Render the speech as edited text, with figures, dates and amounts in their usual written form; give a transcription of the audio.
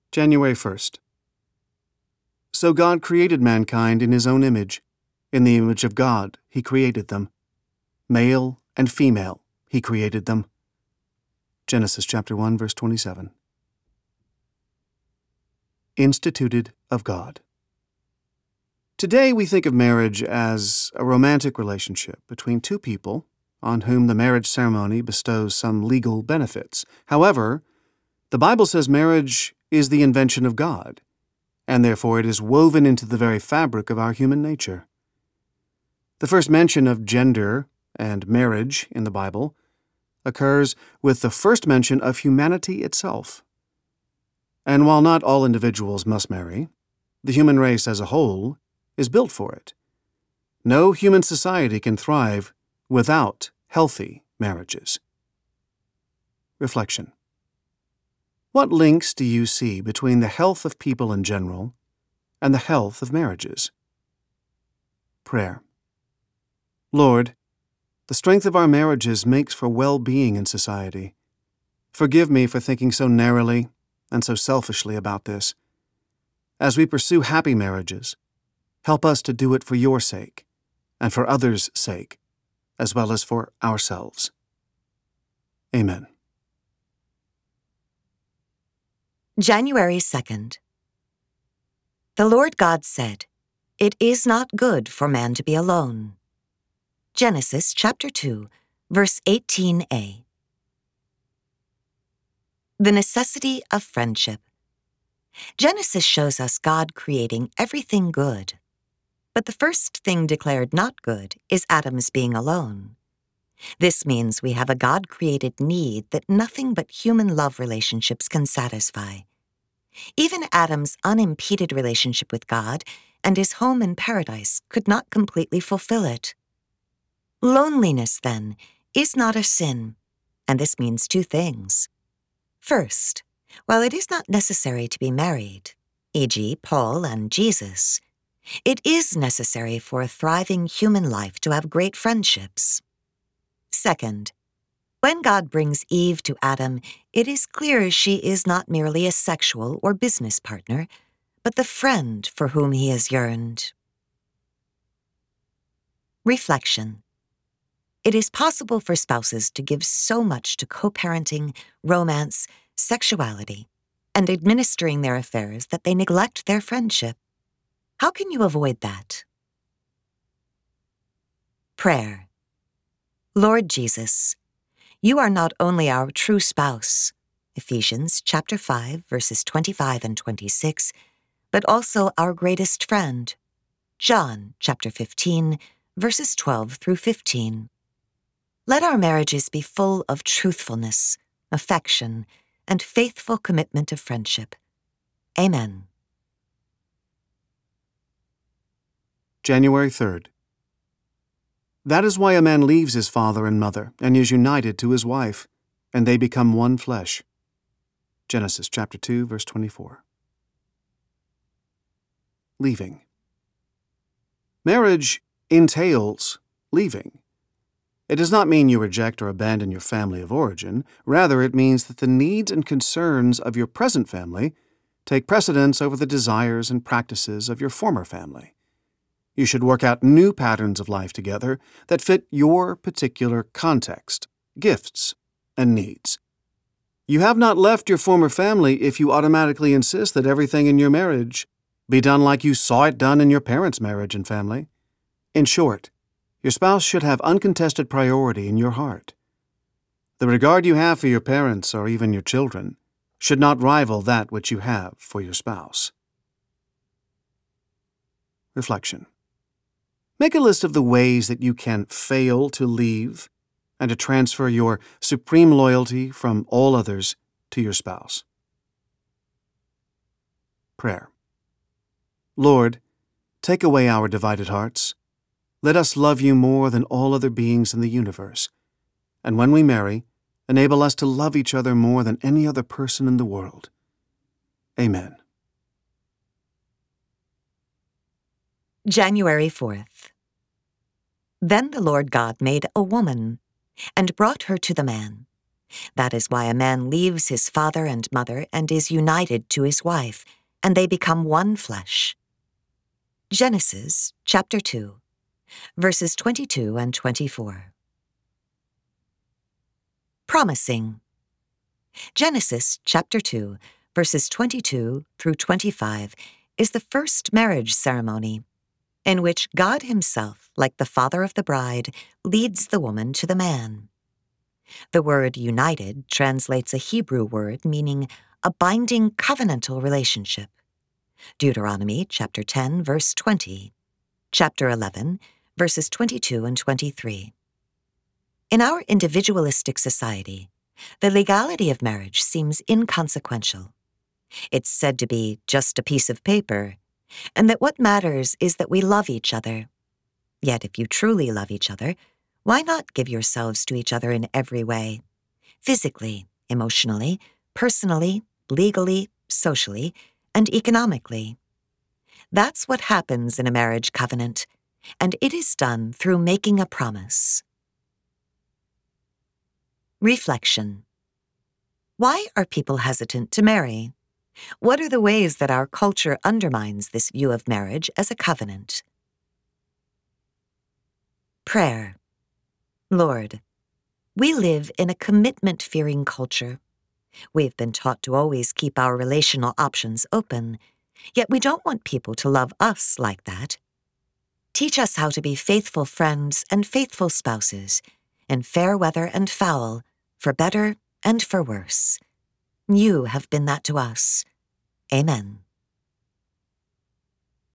January 1st. So God created mankind in his own image. In the image of God, he created them. Male and female, he created them. Genesis chapter 1, verse 27. Instituted of God. Today we think of marriage as a romantic relationship between two people on whom the marriage ceremony bestows some legal benefits. However, the Bible says marriage is the invention of God, and therefore it is woven into the very fabric of our human nature. The first mention of gender and marriage in the Bible occurs with the first mention of humanity itself. And while not all individuals must marry, the human race as a whole is built for it. No human society can thrive without healthy marriages. Reflection. What links do you see between the health of people in general and the health of marriages? Prayer. Lord, the strength of our marriages makes for well-being in society. Forgive me for thinking so narrowly and so selfishly about this. As we pursue happy marriages, help us to do it for your sake and for others' sake, as well as for ourselves. Amen. January 2nd. The Lord God said, "It is not good for man to be alone." Genesis chapter 2, verse 18a. The necessity of friendship. Genesis shows us God creating everything good. But the first thing declared not good is Adam's being alone. This means we have a God-created need that nothing but human love relationships can satisfy. Even Adam's unimpeded relationship with God and his home in paradise could not completely fulfill it. Loneliness, then, is not a sin, and this means two things. First, while it is not necessary to be married, e.g., Paul and Jesus, it is necessary for a thriving human life to have great friendships. Second, when God brings Eve to Adam, it is clear she is not merely a sexual or business partner, but the friend for whom he has yearned. Reflection. It is possible for spouses to give so much to co-parenting, romance, sexuality, and administering their affairs that they neglect their friendship. How can you avoid that? Prayer. Lord Jesus, you are not only our true spouse, Ephesians chapter 5, verses 25 and 26, but also our greatest friend, John chapter 15, verses 12 through 15. Let our marriages be full of truthfulness, affection, and faithful commitment of friendship. Amen. January 3rd. That is why a man leaves his father and mother and is united to his wife, and they become one flesh. Genesis chapter 2, verse 24. Leaving. Marriage entails leaving. It does not mean you reject or abandon your family of origin. Rather, it means that the needs and concerns of your present family take precedence over the desires and practices of your former family. You should work out new patterns of life together that fit your particular context, gifts, and needs. You have not left your former family if you automatically insist that everything in your marriage be done like you saw it done in your parents' marriage and family. In short, your spouse should have uncontested priority in your heart. The regard you have for your parents or even your children should not rival that which you have for your spouse. Reflection. Make a list of the ways that you can fail to leave and to transfer your supreme loyalty from all others to your spouse. Prayer. Lord, take away our divided hearts. Let us love you more than all other beings in the universe. And when we marry, enable us to love each other more than any other person in the world. Amen. January 4th. Then the Lord God made a woman and brought her to the man. That is why a man leaves his father and mother and is united to his wife, and they become one flesh. Genesis chapter 2, verses 22 and 24. Promising. Genesis chapter 2, verses 22 through 25 is the first marriage ceremony in which God himself, like the father of the bride, leads the woman to the man. The word united translates a Hebrew word meaning a binding covenantal relationship. Deuteronomy chapter 10, verse 20. Chapter 11, verses 22 and 23. In our individualistic society, the legality of marriage seems inconsequential. It's said to be just a piece of paper, and that what matters is that we love each other. Yet if you truly love each other, why not give yourselves to each other in every way? Physically, emotionally, personally, legally, socially, and economically. That's what happens in a marriage covenant, and it is done through making a promise. Reflection. Why are people hesitant to marry? What are the ways that our culture undermines this view of marriage as a covenant? Prayer. Lord, we live in a commitment-fearing culture. We've been taught to always keep our relational options open, yet we don't want people to love us like that. Teach us how to be faithful friends and faithful spouses, in fair weather and foul, for better and for worse. You have been that to us. Amen.